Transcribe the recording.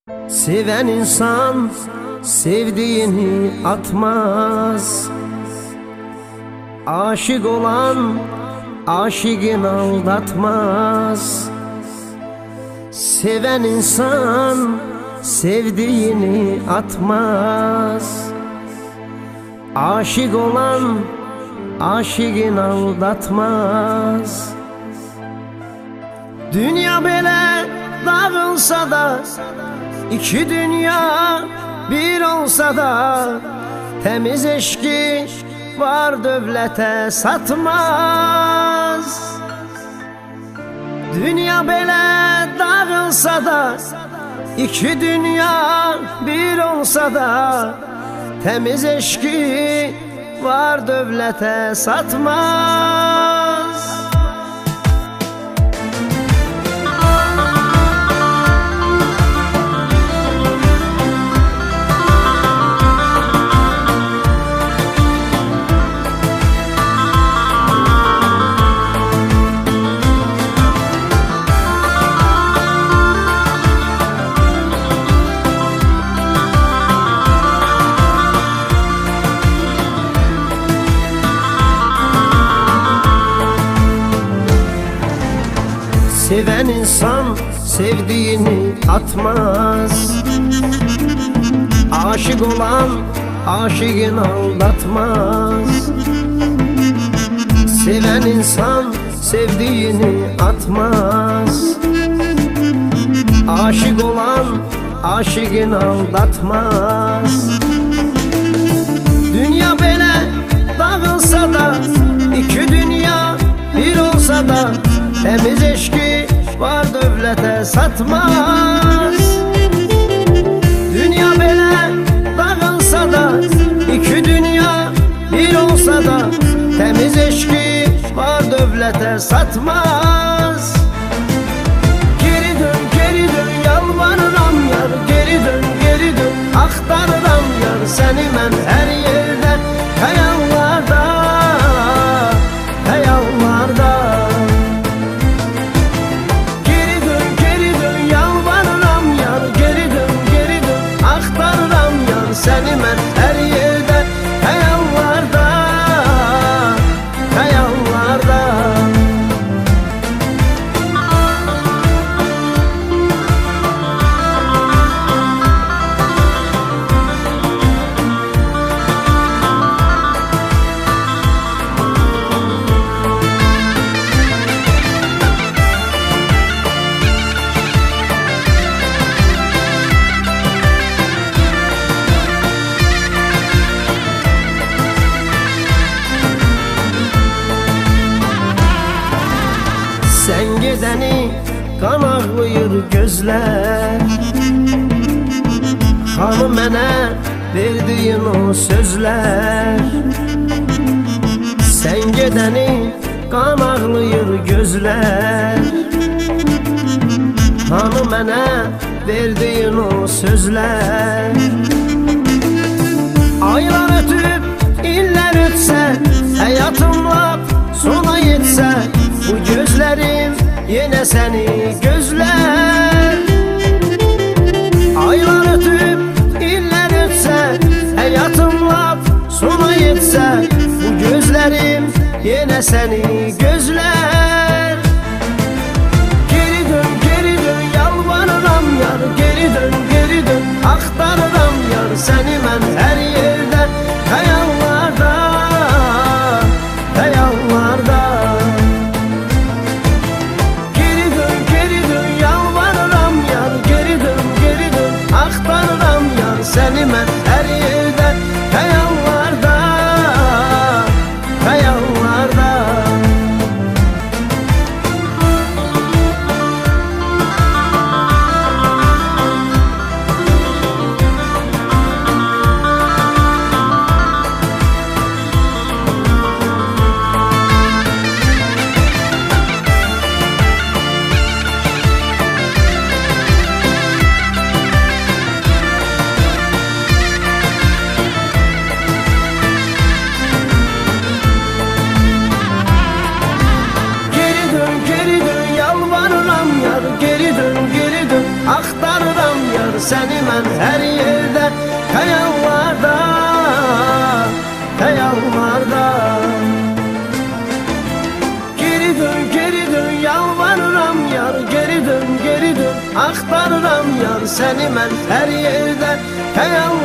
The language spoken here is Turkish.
Seven insan sevdiğini atmaz. Aşık olan aşıkını aldatmaz. Seven insan sevdiğini atmaz. Aşık olan aşıkını aldatmaz. Dünya böyle dağılsa da, iki dünya bir olsa da, temiz eşki var dövlete satmaz. Dünya böyle dağılsa da, iki dünya bir olsa da, temiz eşki var dövlete satmaz. Seven insan sevdiğini atmaz. Aşık olan aşıkını aldatmaz. Seven insan sevdiğini atmaz. Aşık olan aşıkını aldatmaz. Dünya böyle dağılsa da, iki dünya bir olsa da, temiz eşki var dövlete satmaz. Dünya böyle dağılsa da, iki dünya bir olsa da, temiz eşki var dövlete satmaz. Geri dön, geri dön, yalvarıram yar, geri dön, geri dön, aktarıram yar, seni ben her yerde, hayallarda, hayallarda. Seni ben her yerde, hayallarda, hayallarda. Sen gideni kan ağlayır gözler. Hanım mənə verdiyin o sözler. Sen gideni kan ağlayır gözler. Hanım mənə verdiyin o sözler. Aylar ötüp iller ötse, hayatımla sona yetse, bu gözlerim yine seni gözler. Aylar ötüp iller ötse, hayatımla sona yetse, bu gözlerim yine seni gözler. Geri dön, geri dön, yalvarıram yar, geri dön, geri dön, aktarıram yar, seni ben her yerde, hayallarda, hayallarda. Seni ben her yerde, hayallarda, hayallarda. səni mən hər yerdə, xəyallarda, xəyallarda. Geri dön, yalvarıram yar, geri dön, axtarıram yar, səni mən hər yerdə, xəyallarda.